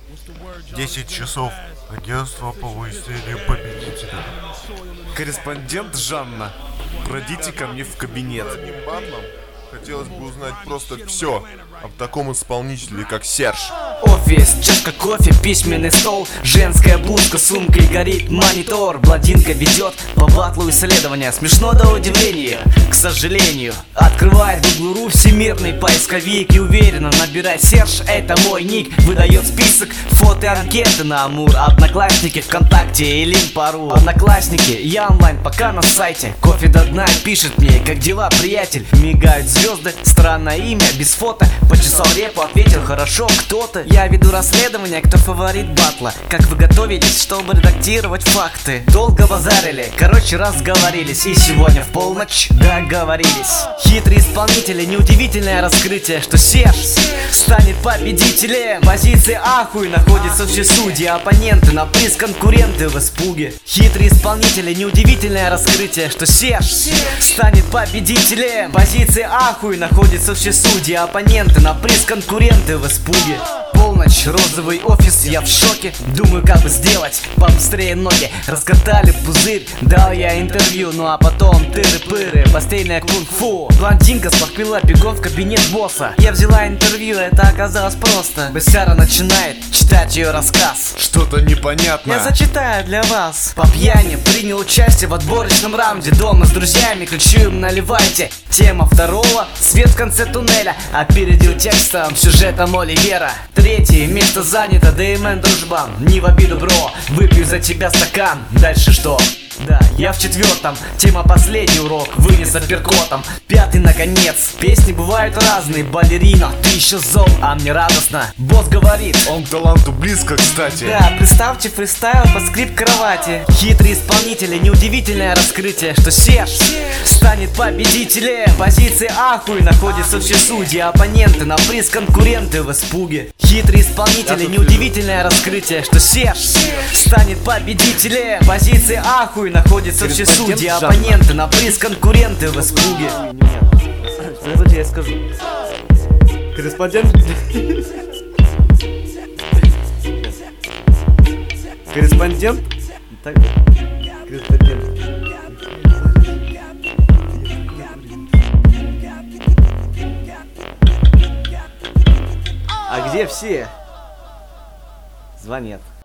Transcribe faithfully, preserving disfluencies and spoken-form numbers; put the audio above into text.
Десять часов. Агентство по выяснению победителя. Корреспондент Жанна, пройдите ко мне в кабинет. Одним батлом хотелось бы узнать просто все об таком исполнителе, как Серж. Офис, чашка кофе, письменный стол, женская блузка, сумка и горит монитор. Блондинка ведет по батлу исследования, смешно до удивления, к сожалению. Открывает Google.ru всемирный поисковик и уверенно набирает Серж, это мой ник. Выдает список фото и анкеты на Амур, Одноклассники, ВКонтакте и Лин.пару. Одноклассники, я онлайн, пока на сайте. Кофе до дна пишет мне, как дела, приятель. Мигают звезды, странное имя, без фото. Почесал репу, ответил, хорошо, кто ты? Я веду расследование, кто фаворит батла. Как вы готовитесь, чтобы редактировать факты? Долго базарили, короче разговорились. И сегодня в полночь договорились. Хитрые исполнители, неудивительное раскрытие, что Серж станет победителем. Позиции ахуй, находятся все судьи. Оппоненты на приз, конкуренты в испуге. Хитрые исполнители, неудивительное раскрытие, что Серж станет победителем. Позиции ахуй, находятся все судьи. Оппоненты на приз, конкуренты в испуге. Полночь, розовый офис, я в шоке. Думаю, как бы сделать побыстрее ноги. Раскатали пузырь, дал я интервью. Ну а потом тыры-пыры, постельное кунг-фу. Блондинка спохмела бегом в кабинет босса. Я взяла интервью, это оказалось просто. Бысяра начинает читать ее рассказ. Что-то непонятно. Я зачитаю для вас. По пьяни принял участие в отборочном раунде. Дома с друзьями, ключу им наливайте. Тема второго, свет в конце туннеля. Опередил текстом, сюжетом Оливера. Третье место занято, ДМН дружбан. Не в обиду, бро, выпью за тебя стакан. Дальше что? Да, я в четвертом, тема последний урок, вынес апперкотом. Пятый, наконец, песни бывают разные. Балерина, ты еще зол, а мне радостно. Босс говорит, Он к таланту близко, кстати. да, представьте фристайл по скрип кровати. Хитрые исполнители, неудивительное раскрытие, что Серж станет победителем. Позиции ахуй, находятся все судьи. Оппоненты на приз, конкуренты в испуге. Хитрые исполнители, неудивительное раскрытие, что Серж станет победителем. Позиции ахуй, находятся все судьи. Оппоненты на приз, конкуренты в испуге. Подожди, я скажу. Корреспондент. Корреспондент. Так. Корреспондент. А где все? Звонят.